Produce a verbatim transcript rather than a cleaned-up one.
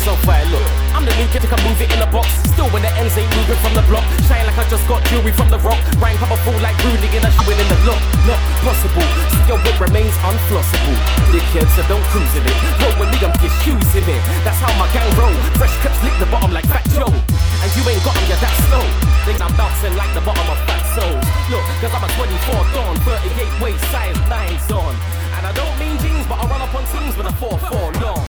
is on fire, look. I'm the new kid who can move it in a box. Still when the ends ain't moving from the block. Shine like I just got jewelry from the rock. Rhyme powerful like Rooney in a shoe in the look. Not possible, see your whip remains unflossable. Dickhead, so don't cruise in it. Roll with me, I'm just shoes in it. That's how my gang roll. Fresh clips lick the bottom like Fat Joe. And you ain't got them, you're that slow. Think I'm bouncing like the bottom of Fat Souls. Look, cause I'm a twenty-four dawn, thirty-eight waist size nines on. And I don't mean jeans, but I run up on teams with a four four long.